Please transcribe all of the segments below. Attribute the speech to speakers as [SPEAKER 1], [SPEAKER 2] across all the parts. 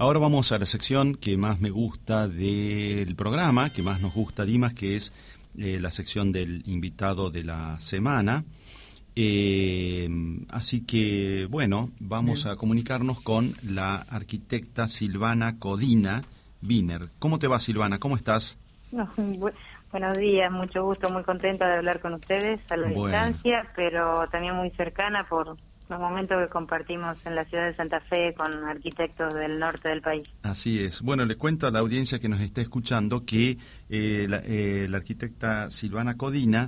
[SPEAKER 1] Ahora vamos a la sección que más me gusta del programa, que más nos gusta, Dimas, que es la sección del invitado de la semana. Así que, bueno, vamos a comunicarnos con la arquitecta Silvana Codina Wiener. ¿Cómo te va, Silvana? ¿Cómo estás?
[SPEAKER 2] Buenos días, mucho gusto, muy contenta de hablar con ustedes a la distancia, pero también muy cercana por los momentos que compartimos en la ciudad de Santa Fe con arquitectos del norte del país.
[SPEAKER 1] Así es. Bueno, le cuento a la audiencia que nos está escuchando que la arquitecta Silvana Codina,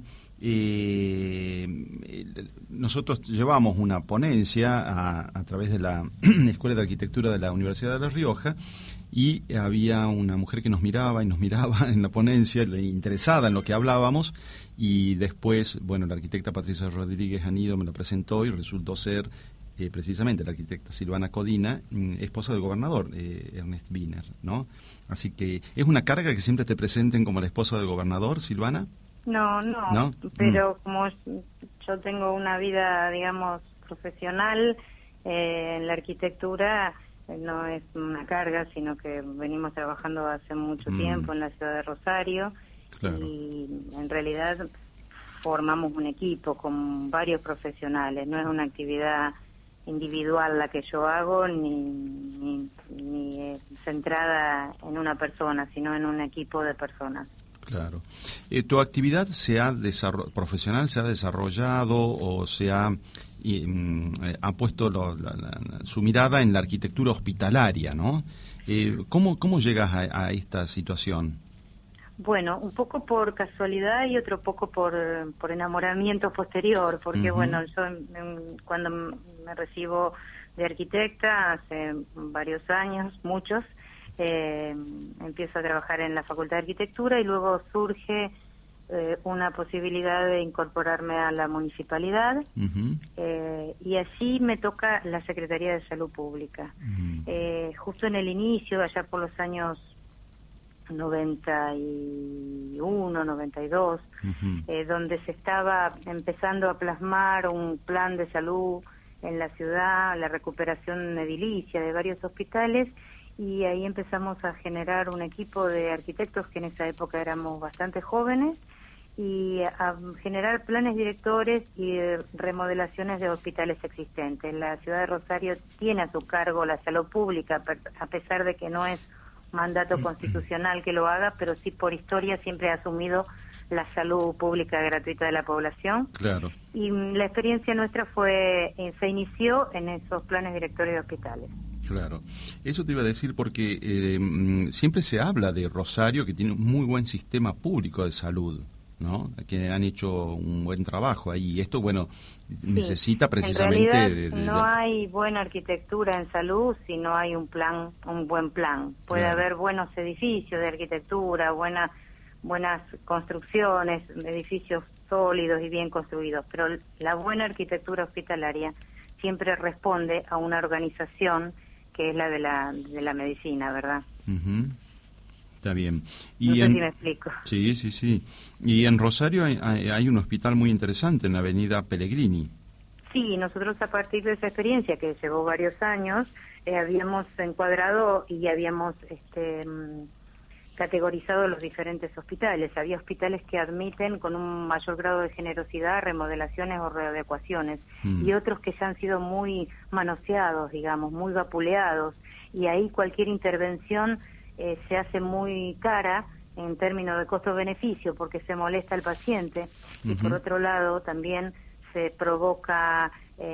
[SPEAKER 1] nosotros llevamos una ponencia a través de la Escuela de Arquitectura de la Universidad de La Rioja, y había una mujer que nos miraba en la ponencia, interesada en lo que hablábamos, y después, bueno, la arquitecta Patricia Rodríguez Anido me la presentó y resultó ser precisamente la arquitecta Silvana Codina, esposa del gobernador Ernest Wiener, ¿no? Así que, ¿es una carga que siempre te presenten como la esposa del gobernador, Silvana?
[SPEAKER 2] No, pero como yo tengo una vida, digamos, profesional en la arquitectura, no es una carga, sino que venimos trabajando hace mucho tiempo en la ciudad de Rosario. Claro. Y en realidad formamos un equipo con varios profesionales, no es una actividad individual la que yo hago, ni centrada en una persona, sino en un equipo de personas.
[SPEAKER 1] Claro. ¿Tu actividad profesional se ha desarrollado o se ha puesto su mirada en la arquitectura hospitalaria, ¿no? ¿Cómo llegas a esta situación?
[SPEAKER 2] Bueno, un poco por casualidad y otro poco por enamoramiento posterior, porque bueno, yo cuando me recibo de arquitecta hace varios años, muchos, empiezo a trabajar en la Facultad de Arquitectura y luego surge una posibilidad de incorporarme a la municipalidad, y allí me toca la Secretaría de Salud Pública. Justo en el inicio, allá por los años 91, 92, donde se estaba empezando a plasmar un plan de salud en la ciudad, la recuperación edilicia de varios hospitales, y ahí empezamos a generar un equipo de arquitectos que en esa época éramos bastante jóvenes, y a generar planes directores y remodelaciones de hospitales existentes. La ciudad de Rosario tiene a su cargo la salud pública, a pesar de que no es mandato constitucional que lo haga, pero sí por historia siempre ha asumido la salud pública gratuita de la población.
[SPEAKER 1] Claro.
[SPEAKER 2] Y la experiencia nuestra se inició en esos planes directores de hospitales.
[SPEAKER 1] Claro. Eso te iba a decir porque siempre se habla de Rosario, que tiene un muy buen sistema público de salud, ¿no? Que han hecho un buen trabajo ahí. Esto, bueno, necesita precisamente...
[SPEAKER 2] En realidad, no hay buena arquitectura en salud si no hay un buen plan. Puede haber buenos edificios de arquitectura, buenas construcciones, edificios sólidos y bien construidos, pero la buena arquitectura hospitalaria siempre responde a una organización que es la de la medicina, ¿verdad?
[SPEAKER 1] Está bien.
[SPEAKER 2] No sé si me explico.
[SPEAKER 1] Sí. Y en Rosario hay un hospital muy interesante en la avenida Pellegrini.
[SPEAKER 2] Sí, nosotros a partir de esa experiencia que llevó varios años, habíamos encuadrado y habíamos categorizado los diferentes hospitales. Había hospitales que admiten con un mayor grado de generosidad remodelaciones o readecuaciones, y otros que ya han sido muy manoseados, digamos, muy vapuleados, y ahí cualquier intervención se hace muy cara en términos de costo-beneficio porque se molesta al paciente, y por otro lado también se provoca,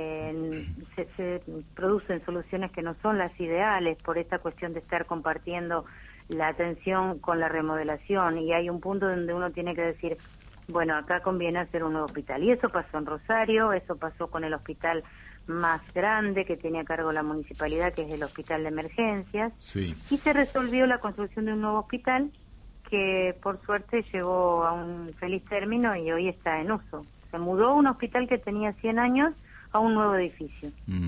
[SPEAKER 2] se producen soluciones que no son las ideales por esta cuestión de estar compartiendo la atención con la remodelación, y hay un punto donde uno tiene que decir, bueno, acá conviene hacer un nuevo hospital, y eso pasó en Rosario, eso pasó con el hospital más grande que tenía a cargo la municipalidad, que es el Hospital de Emergencias, y se resolvió la construcción de un nuevo hospital que por suerte llegó a un feliz término y hoy está en uso. Se mudó un hospital que tenía 100 años a un nuevo edificio.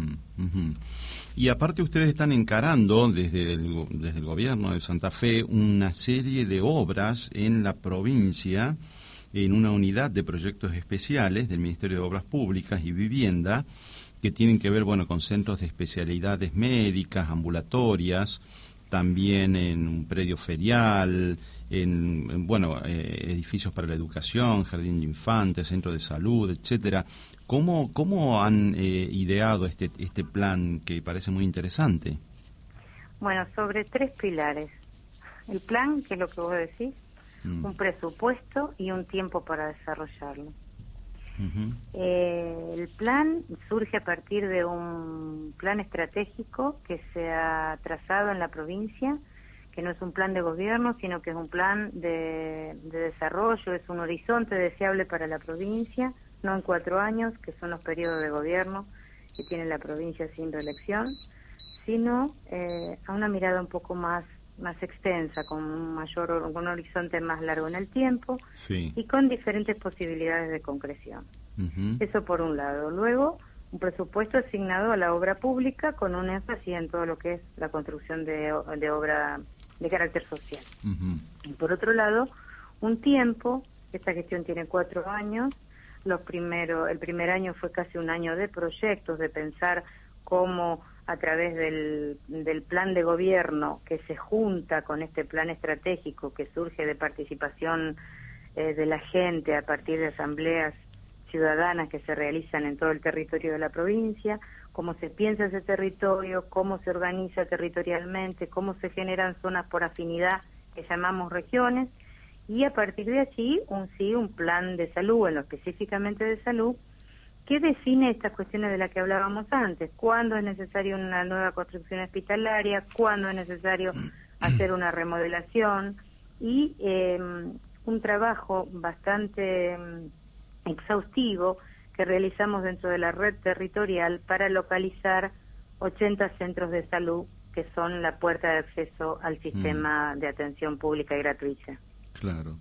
[SPEAKER 1] Y aparte ustedes están encarando desde el gobierno de Santa Fe una serie de obras en la provincia, en una unidad de proyectos especiales del Ministerio de Obras Públicas y Vivienda, que tienen que ver, bueno, con centros de especialidades médicas, ambulatorias, también en un predio ferial, bueno, edificios para la educación, jardín de infantes, centro de salud, etcétera. ¿Cómo han ideado este plan que parece muy interesante?
[SPEAKER 2] Bueno, sobre 3 pilares. El plan, que es lo que vos decís, un presupuesto y un tiempo para desarrollarlo. El plan surge a partir de un plan estratégico que se ha trazado en la provincia, que no es un plan de gobierno, sino que es un plan de desarrollo, es un horizonte deseable para la provincia, no en 4 años, que son los periodos de gobierno que tiene la provincia sin reelección, sino a una mirada un poco más extensa, con un horizonte más largo en el tiempo,
[SPEAKER 1] sí,
[SPEAKER 2] y con diferentes posibilidades de concreción. Eso por un lado. Luego, un presupuesto asignado a la obra pública con un énfasis en todo lo que es la construcción de obra de carácter social. Y por otro lado, un tiempo, esta gestión tiene 4 años, el primer año fue casi un año de proyectos, de pensar cómo a través del plan de gobierno que se junta con este plan estratégico que surge de participación de la gente a partir de asambleas ciudadanas que se realizan en todo el territorio de la provincia, cómo se piensa ese territorio, cómo se organiza territorialmente, cómo se generan zonas por afinidad que llamamos regiones, y a partir de allí un plan de salud, en lo específicamente de salud, que define estas cuestiones de las que hablábamos antes: cuándo es necesario una nueva construcción hospitalaria, cuándo es necesario hacer una remodelación, y un trabajo bastante exhaustivo que realizamos dentro de la red territorial para localizar 80 centros de salud que son la puerta de acceso al sistema de atención pública y gratuita.
[SPEAKER 1] Claro.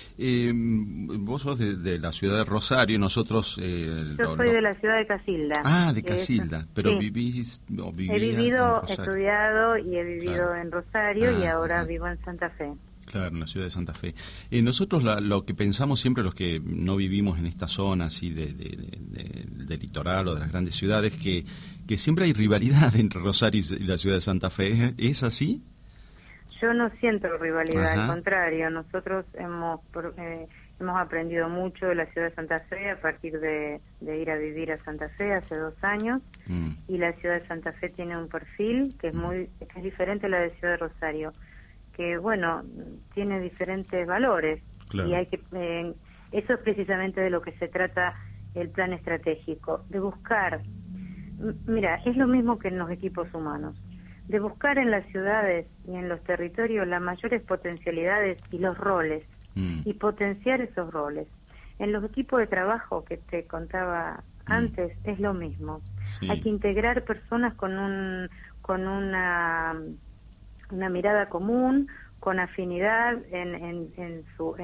[SPEAKER 1] Vos sos de la ciudad de Rosario, nosotros...
[SPEAKER 2] Yo soy de la ciudad de Casilda.
[SPEAKER 1] Ah, de Casilda, pero
[SPEAKER 2] sí.
[SPEAKER 1] vivías
[SPEAKER 2] He vivido, estudiado y he vivido en Rosario, y ahora vivo en Santa Fe.
[SPEAKER 1] Claro, en la ciudad de Santa Fe. Nosotros lo que pensamos siempre, los que no vivimos en esta zona así del litoral o de las grandes ciudades, que siempre hay rivalidad entre Rosario y la ciudad de Santa Fe. ¿Es así?
[SPEAKER 2] Yo no siento rivalidad, al contrario. Nosotros hemos aprendido mucho de la ciudad de Santa Fe a partir de ir a vivir a Santa Fe hace 2 años, y la ciudad de Santa Fe tiene un perfil que es diferente a la de Ciudad de Rosario, que bueno, tiene diferentes valores, y hay que eso es precisamente de lo que se trata el plan estratégico, de buscar, mira, es lo mismo que en los equipos humanos, de buscar en las ciudades y en los territorios las mayores potencialidades y los roles, y potenciar esos roles. En los equipos de trabajo que te contaba antes es lo mismo. Sí. Hay que integrar personas con una mirada común, con afinidad en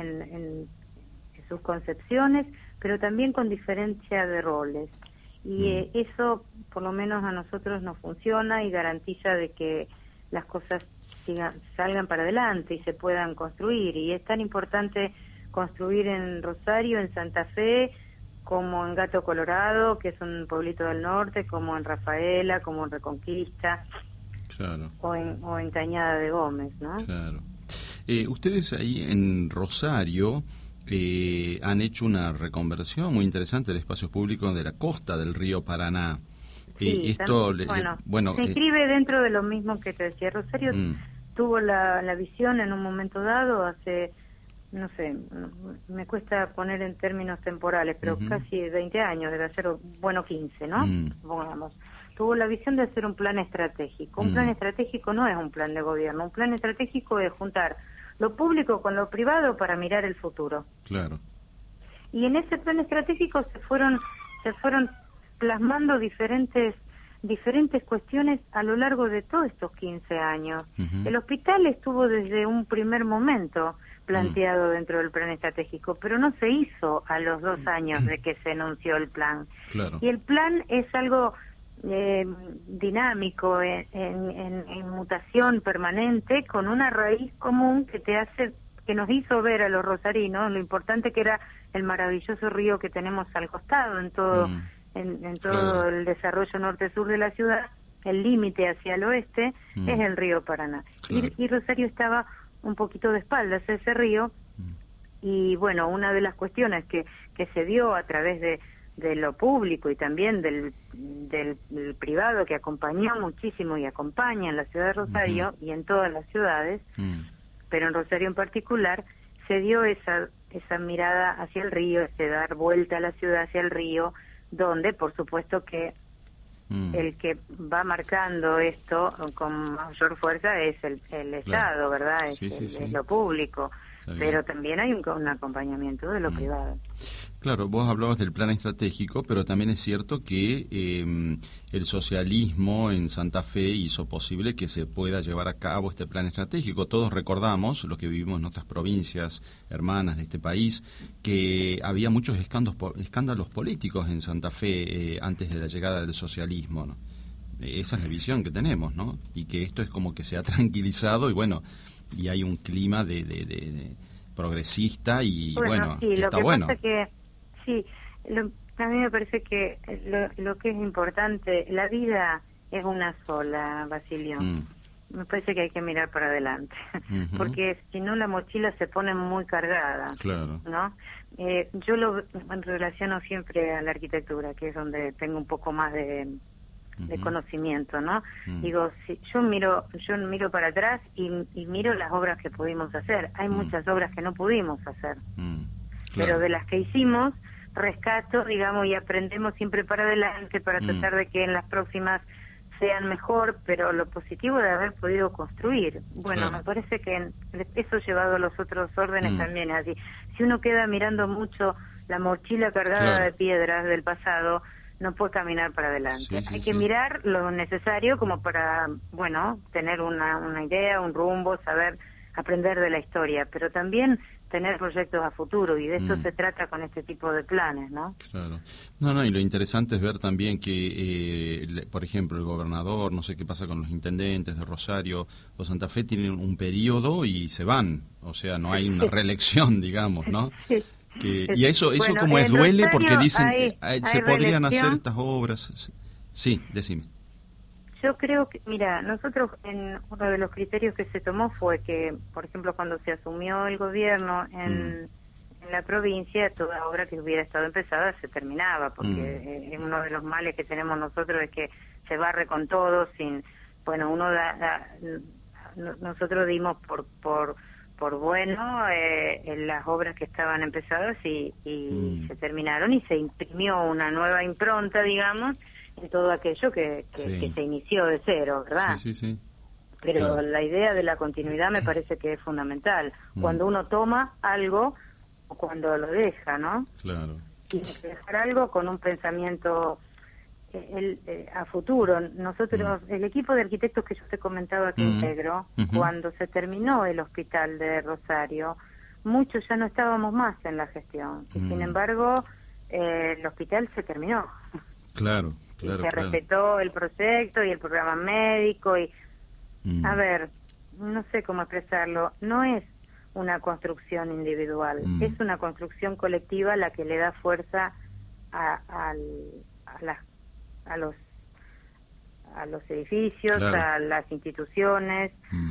[SPEAKER 2] sus concepciones, pero también con diferencia de roles. Y eso, por lo menos a nosotros, nos funciona y garantiza de que las cosas salgan para adelante y se puedan construir. Y es tan importante construir en Rosario, en Santa Fe, como en Gato Colorado, que es un pueblito del norte, como en Rafaela, como en Reconquista,
[SPEAKER 1] claro,
[SPEAKER 2] o en Cañada de Gómez, ¿no?
[SPEAKER 1] Claro. Ustedes ahí en Rosario han hecho una reconversión muy interesante del espacio público de la costa del río Paraná.
[SPEAKER 2] Sí,
[SPEAKER 1] esto
[SPEAKER 2] se inscribe dentro de lo mismo que te decía. Rosario tuvo la visión en un momento dado, hace, no sé, me cuesta poner en términos temporales, pero casi 20 años, debe ser, 15, ¿no? Pongamos. Tuvo la visión de hacer un plan estratégico. Un plan estratégico no es un plan de gobierno. Un plan estratégico es juntar lo público con lo privado para mirar el futuro.
[SPEAKER 1] Claro.
[SPEAKER 2] Y en ese plan estratégico se fueron plasmando diferentes cuestiones a lo largo de todos estos 15 años. El hospital estuvo desde un primer momento planteado dentro del plan estratégico, pero no se hizo a los 2 años de que se anunció el plan.
[SPEAKER 1] Claro.
[SPEAKER 2] Y el plan es algo dinámico, en mutación permanente, con una raíz común que nos hizo ver a los rosarinos lo importante que era el maravilloso río que tenemos al costado en todo en todo el desarrollo norte-sur de la ciudad, el límite hacia el oeste es el río Paraná. Y Rosario estaba un poquito de espaldas a ese río, y bueno, una de las cuestiones que se dio a través de lo público y también del privado, que acompañó muchísimo y acompaña en la ciudad de Rosario y en todas las ciudades, pero en Rosario en particular, se dio esa mirada hacia el río, ese dar vuelta a la ciudad hacia el río, donde por supuesto que el que va marcando esto con mayor fuerza es el Estado, ¿verdad? Es lo público, pero también hay un acompañamiento de lo privado.
[SPEAKER 1] Claro, vos hablabas del plan estratégico, pero también es cierto que el socialismo en Santa Fe hizo posible que se pueda llevar a cabo este plan estratégico. Todos recordamos, los que vivimos en otras provincias hermanas de este país, que había muchos escándalos políticos en Santa Fe antes de la llegada del socialismo, ¿no? Esa es la visión que tenemos, ¿no? Y que esto es como que se ha tranquilizado y bueno, y hay un clima de progresista y bueno,
[SPEAKER 2] sí,
[SPEAKER 1] está bueno.
[SPEAKER 2] Pasa que sí, a mí me parece que lo que es importante, la vida es una sola, Basilio. Me parece que hay que mirar para adelante, porque si no la mochila se pone muy cargada, ¿no? Yo lo relaciono siempre a la arquitectura, que es donde tengo un poco más de conocimiento, ¿no? Digo, si yo miro para atrás y miro las obras que pudimos hacer. Hay muchas obras que no pudimos hacer, pero de las que hicimos rescato, digamos, y aprendemos siempre para adelante para tratar de que en las próximas sean mejor, pero lo positivo de haber podido construir. Bueno, me parece que eso llevado a los otros órdenes también es así. Si uno queda mirando mucho la mochila cargada de piedras del pasado, no puede caminar para adelante. Hay que mirar lo necesario como para, bueno, tener una idea, un rumbo, saber aprender de la historia, pero también tener proyectos a futuro, y de eso se trata con este tipo de planes, ¿no?
[SPEAKER 1] Claro. No, y lo interesante es ver también que, por ejemplo, el gobernador, no sé qué pasa con los intendentes de Rosario o Santa Fe, tienen un periodo y se van, o sea, no hay una reelección, digamos, ¿no? Y eso
[SPEAKER 2] bueno,
[SPEAKER 1] como es duele
[SPEAKER 2] Rosario
[SPEAKER 1] porque dicen se podrían
[SPEAKER 2] reelección.
[SPEAKER 1] hacer estas obras. Sí, decime.
[SPEAKER 2] Yo creo que, mira, nosotros uno de los criterios que se tomó fue que, por ejemplo, cuando se asumió el gobierno en la provincia, toda obra que hubiera estado empezada se terminaba, porque uno de los males que tenemos nosotros es que se barre con todo sin, bueno, nosotros dimos por bueno las obras que estaban empezadas y se terminaron, y se imprimió una nueva impronta, digamos, en todo aquello que se inició de cero, ¿verdad?
[SPEAKER 1] Sí.
[SPEAKER 2] Pero la idea de la continuidad me parece que es fundamental. Cuando uno toma algo o cuando lo deja, ¿no?
[SPEAKER 1] Claro.
[SPEAKER 2] Tiene que dejar algo con un pensamiento a futuro. Nosotros, el equipo de arquitectos que yo te comentaba que integro, cuando se terminó el hospital de Rosario, muchos ya no estábamos más en la gestión. Y sin embargo, el hospital se terminó.
[SPEAKER 1] Claro.
[SPEAKER 2] Y se respetó el proyecto y el programa médico y a ver, no sé cómo expresarlo, no es una construcción individual, es una construcción colectiva la que le da fuerza a los edificios, a las instituciones,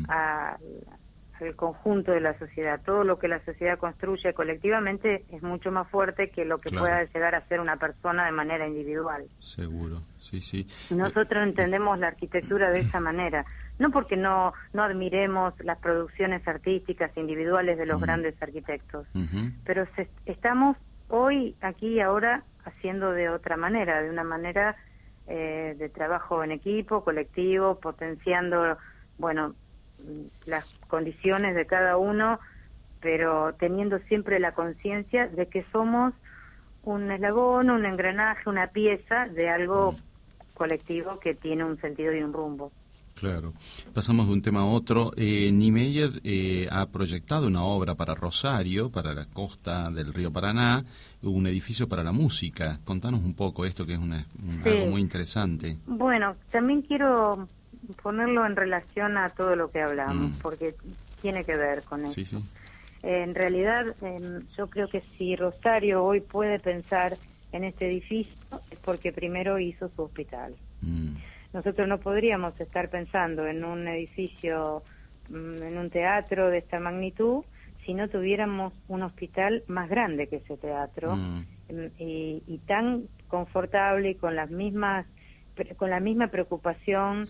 [SPEAKER 2] al conjunto de la sociedad. Todo lo que la sociedad construye colectivamente es mucho más fuerte que lo que pueda llegar a ser una persona de manera individual.
[SPEAKER 1] Seguro, sí.
[SPEAKER 2] Nosotros entendemos la arquitectura de esa manera, no porque no admiremos las producciones artísticas individuales de los grandes arquitectos, pero estamos hoy, aquí y ahora, haciendo de otra manera, de una manera de trabajo en equipo, colectivo, potenciando, bueno, las condiciones de cada uno, pero teniendo siempre la conciencia de que somos un eslabón, un engranaje, una pieza de algo colectivo que tiene un sentido y un rumbo.
[SPEAKER 1] Claro. Pasamos de un tema a otro. Niemeyer ha proyectado una obra para Rosario, para la costa del río Paraná, un edificio para la música. Contanos un poco esto, que es algo muy interesante.
[SPEAKER 2] Bueno, también quiero ponerlo en relación a todo lo que hablamos, porque tiene que ver con eso.
[SPEAKER 1] Sí.
[SPEAKER 2] En realidad, yo creo que si Rosario hoy puede pensar en este edificio es porque primero hizo su hospital. Nosotros no podríamos estar pensando en un edificio, en un teatro de esta magnitud, si no tuviéramos un hospital más grande que ese teatro, y tan confortable y con la misma preocupación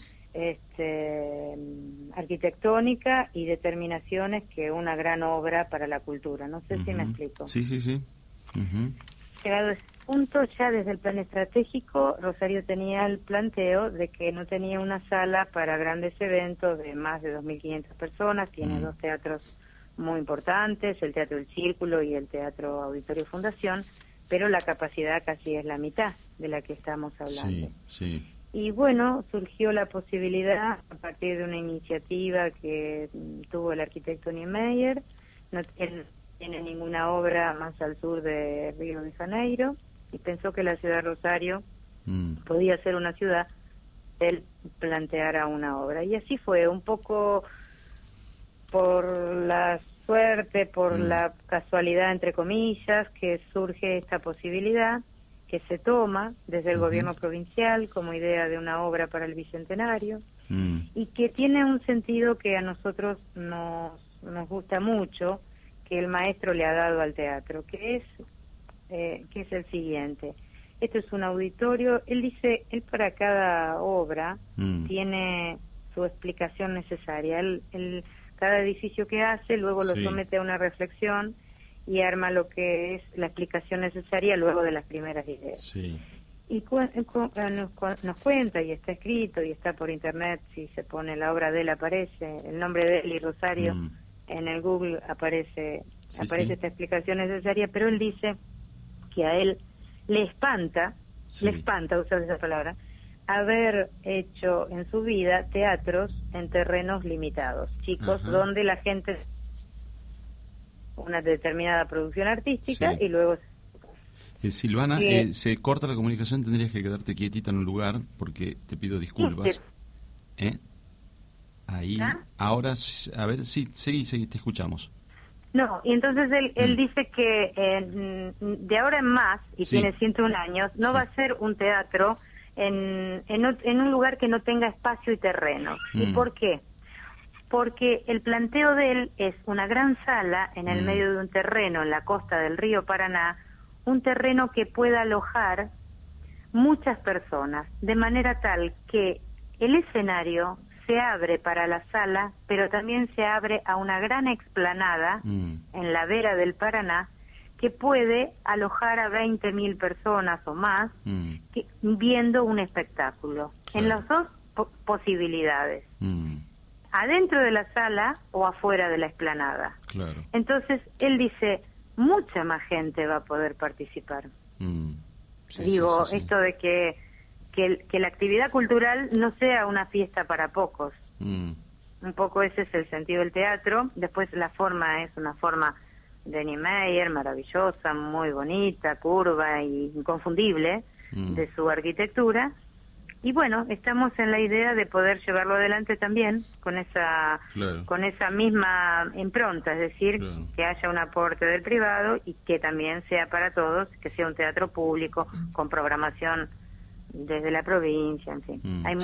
[SPEAKER 2] arquitectónica y determinaciones que una gran obra para la cultura. No sé si me explico.
[SPEAKER 1] Sí.
[SPEAKER 2] Llegado a ese punto, ya desde el plan estratégico, Rosario tenía el planteo de que no tenía una sala para grandes eventos de más de 2.500 personas. Tiene dos teatros muy importantes, el Teatro del Círculo y el Teatro Auditorio Fundación, pero la capacidad casi es la mitad de la que estamos hablando.
[SPEAKER 1] Sí.
[SPEAKER 2] Y bueno, surgió la posibilidad, a partir de una iniciativa que tuvo el arquitecto Niemeyer. No tiene ninguna obra más al sur de Río de Janeiro, y pensó que la ciudad de Rosario podía ser una ciudad, él planteara una obra. Y así fue, un poco por la suerte, por la casualidad, entre comillas, que surge esta posibilidad, que se toma desde el gobierno provincial como idea de una obra para el Bicentenario, y que tiene un sentido que a nosotros nos gusta mucho, que el maestro le ha dado al teatro, que es el siguiente. Esto es un auditorio, él dice, él para cada obra tiene su explicación necesaria. Cada edificio que hace luego lo somete a una reflexión y arma lo que es la explicación necesaria luego de las primeras ideas. Y nos cuenta, y está escrito, y está por internet, si se pone la obra de él, aparece el nombre de él y Rosario, en el Google aparece esta explicación necesaria, pero él dice que a él le espanta, usar esa palabra, haber hecho en su vida teatros en terrenos limitados, chicos, donde la gente una determinada producción artística y luego...
[SPEAKER 1] Silvana, se corta la comunicación, tendrías que quedarte quietita en un lugar, porque te pido disculpas. Ahí, ahora, a ver, seguí, te escuchamos.
[SPEAKER 2] No, y entonces él dice que de ahora en más, y tiene 101 años, no va a ser un teatro en un lugar que no tenga espacio y terreno. ¿Y por qué? Porque el planteo de él es una gran sala en el medio de un terreno en la costa del río Paraná, un terreno que pueda alojar muchas personas, de manera tal que el escenario se abre para la sala, pero también se abre a una gran explanada en la vera del Paraná, que puede alojar a 20.000 personas o más viendo un espectáculo. En las dos posibilidades. Adentro de la sala o afuera de la explanada. Entonces, él dice, mucha más gente va a poder participar. Esto de que la actividad cultural no sea una fiesta para pocos. Un poco ese es el sentido del teatro. Después la forma es una forma de Niemeyer, maravillosa, muy bonita, curva y inconfundible de su arquitectura. Y bueno, estamos en la idea de poder llevarlo adelante también con esa misma impronta, es decir, que haya un aporte del privado y que también sea para todos, que sea un teatro público con programación desde la provincia, en fin. Hay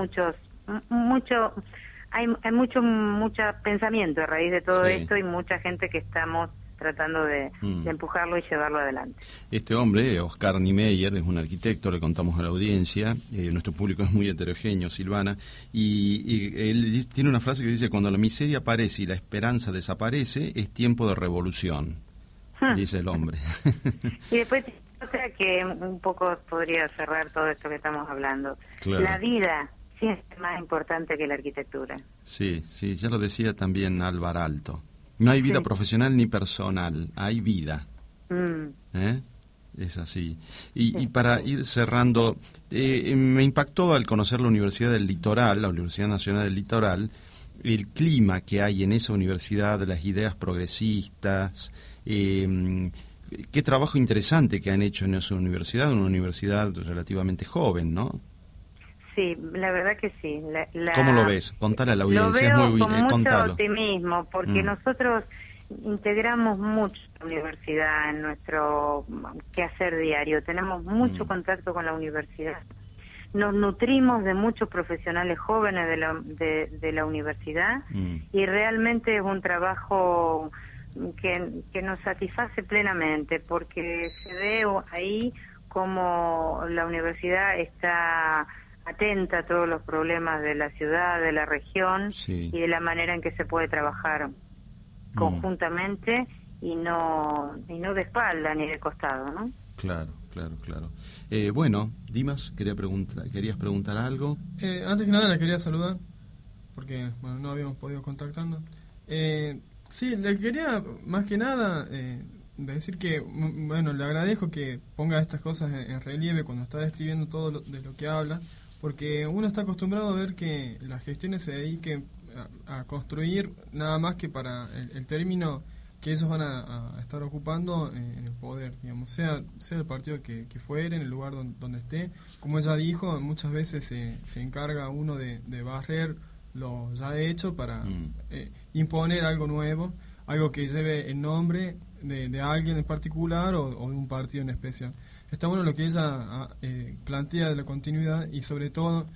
[SPEAKER 2] mucho pensamiento a raíz de todo esto y mucha gente que estamos tratando de empujarlo y llevarlo adelante.
[SPEAKER 1] Este hombre, Oscar Niemeyer, es un arquitecto, le contamos a la audiencia, nuestro público es muy heterogéneo, Silvana, y él tiene una frase que dice, cuando la miseria aparece y la esperanza desaparece, es tiempo de revolución, dice el hombre.
[SPEAKER 2] Y después otra que un poco podría cerrar todo esto que estamos hablando. La vida siempre es más importante que la arquitectura.
[SPEAKER 1] Sí, ya lo decía también Álvar Alto. No hay vida profesional ni personal, hay vida. Es así. Y para ir cerrando, me impactó al conocer la Universidad del Litoral, la Universidad Nacional del Litoral, el clima que hay en esa universidad, las ideas progresistas, qué trabajo interesante que han hecho en esa universidad, una universidad relativamente joven, ¿no?
[SPEAKER 2] Sí, la verdad que sí.
[SPEAKER 1] ¿Cómo lo ves? Contale a la audiencia.
[SPEAKER 2] Lo veo
[SPEAKER 1] es muy
[SPEAKER 2] con mucho
[SPEAKER 1] contalo.
[SPEAKER 2] optimismo, porque nosotros integramos mucho la universidad en nuestro quehacer diario, tenemos mucho contacto con la universidad, nos nutrimos de muchos profesionales jóvenes de la universidad y realmente es un trabajo que nos satisface plenamente, porque se ve ahí como la universidad está atenta a todos los problemas de la ciudad, de la región, y de la manera en que se puede trabajar conjuntamente y no de espalda ni de costado, ¿no?
[SPEAKER 1] Claro. Bueno, Dimas, ¿querías preguntar algo?
[SPEAKER 3] Antes que nada la quería saludar, porque no habíamos podido contactarnos. Sí, le quería más que nada decir que, le agradezco que ponga estas cosas en relieve cuando está describiendo todo de lo que habla, porque uno está acostumbrado a ver que las gestiones se dediquen a construir nada más que para el término que ellos van a estar ocupando en el poder, digamos, sea el partido que fuere, en el lugar donde esté. Como ella dijo, muchas veces se encarga uno de barrer lo ya hecho para imponer algo nuevo, algo que lleve el nombre de alguien en particular o de un partido en especial. Está bueno lo que ella plantea de la continuidad y sobre todo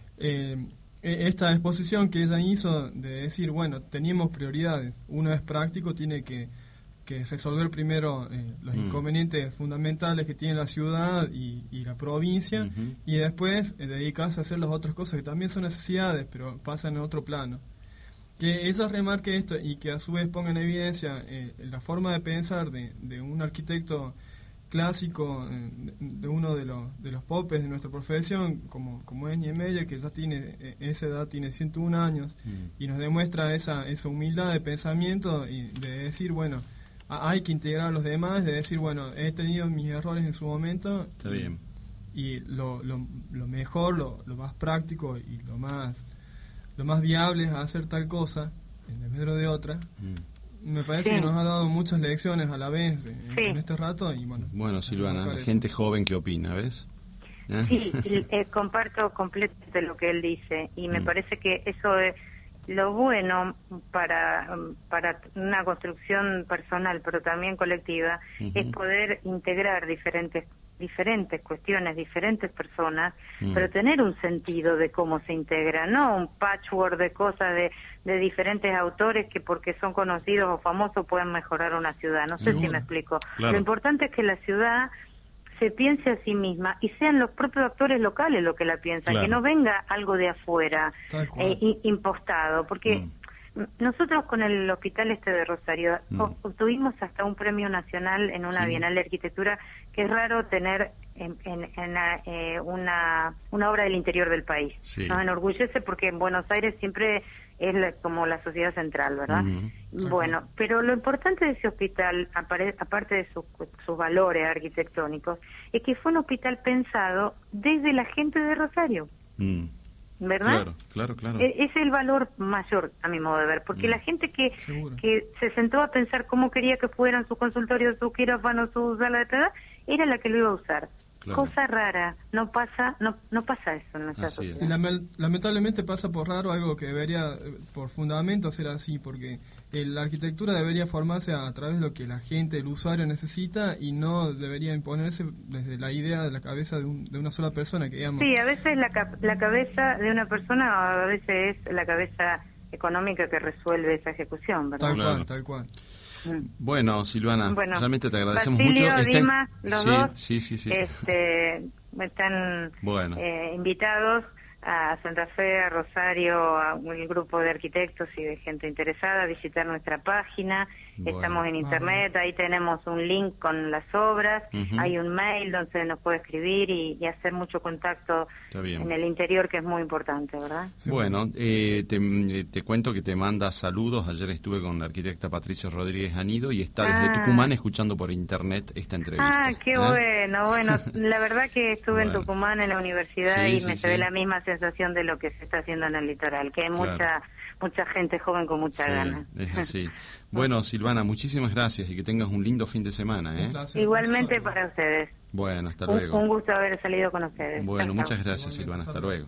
[SPEAKER 3] esta exposición que ella hizo de decir, bueno, teníamos prioridades. Uno es práctico, tiene que resolver primero los inconvenientes fundamentales que tiene la ciudad y la provincia, y después dedicarse a hacer las otras cosas que también son necesidades, pero pasan en otro plano. Que ella remarque esto y que a su vez ponga en evidencia la forma de pensar de un arquitecto clásico, de uno de los popes de nuestra profesión, como es Niemeyer, que ya tiene esa edad, tiene 101 años, y nos demuestra esa humildad de pensamiento y de decir, bueno, hay que integrar a los demás, de decir, bueno, he tenido mis errores en su momento.
[SPEAKER 1] Está bien.
[SPEAKER 3] Y lo mejor, lo más práctico y lo más viable es hacer tal cosa en vez de otra. Me parece que nos ha dado muchas lecciones a la vez en este rato. Y
[SPEAKER 1] bueno, Silvana, la gente joven que opina, ¿ves?
[SPEAKER 2] Sí, comparto completamente lo que él dice, y me parece que eso es lo bueno para una construcción personal, pero también colectiva, es poder integrar diferentes cuestiones, diferentes personas, pero tener un sentido de cómo se integra, no un patchwork de cosas de diferentes autores que porque son conocidos o famosos pueden mejorar una ciudad. No sé si me explico. Claro. Lo importante es que la ciudad se piense a sí misma y sean los propios actores locales los que la piensan, que no venga algo de afuera impostado, porque nosotros con el Hospital de Rosario obtuvimos hasta un premio nacional en una Bienal de Arquitectura, que es raro tener en una obra del interior del país. Nos enorgullece porque en Buenos Aires siempre es como la sociedad central, ¿verdad? Bueno, pero lo importante de ese hospital, aparte de sus valores arquitectónicos, es que fue un hospital pensado desde la gente de Rosario. ¿Verdad?
[SPEAKER 1] Claro.
[SPEAKER 2] Es el valor mayor, a mi modo de ver, porque la gente que se sentó a pensar cómo quería que fueran sus consultorios, sus quirófanos, su sala de terapia, era la que lo iba a usar. Cosa rara, no pasa eso en nuestra sociedad.
[SPEAKER 3] Lamentablemente pasa por raro algo que debería, por fundamento, ser así, porque la arquitectura debería formarse a través de lo que la gente, el usuario necesita, y no debería imponerse desde la idea de la cabeza de una sola persona, que digamos.
[SPEAKER 2] Sí, a veces la cabeza de una persona, a veces es la cabeza económica que resuelve esa ejecución, ¿verdad?
[SPEAKER 3] Tal cual.
[SPEAKER 1] Bueno, Silvana, realmente te agradecemos
[SPEAKER 2] Basilio,
[SPEAKER 1] mucho.
[SPEAKER 2] Dimas, los dos
[SPEAKER 1] sí.
[SPEAKER 2] Están invitados a Santa Fe, a Rosario, a un grupo de arquitectos y de gente interesada a visitar nuestra página. Estamos en internet, ahí tenemos un link con las obras, hay un mail donde se nos puede escribir y hacer mucho contacto en el interior, que es muy importante, ¿verdad?
[SPEAKER 1] Sí, bueno, te cuento que te manda saludos. Ayer estuve con la arquitecta Patricia Rodríguez Anido y está desde Tucumán escuchando por internet esta entrevista.
[SPEAKER 2] Qué bueno. La verdad que estuve en Tucumán en la universidad y me llevé la misma sensación de lo que se está haciendo en el litoral, que hay mucha gente joven con mucha ganas.
[SPEAKER 1] Es así. Bueno, Silvana, muchísimas gracias y que tengas un lindo fin de semana.
[SPEAKER 2] Igualmente para ustedes.
[SPEAKER 1] Bueno, hasta luego.
[SPEAKER 2] Un gusto haber salido con ustedes.
[SPEAKER 1] Bueno, muchas gracias, Silvana. Hasta luego.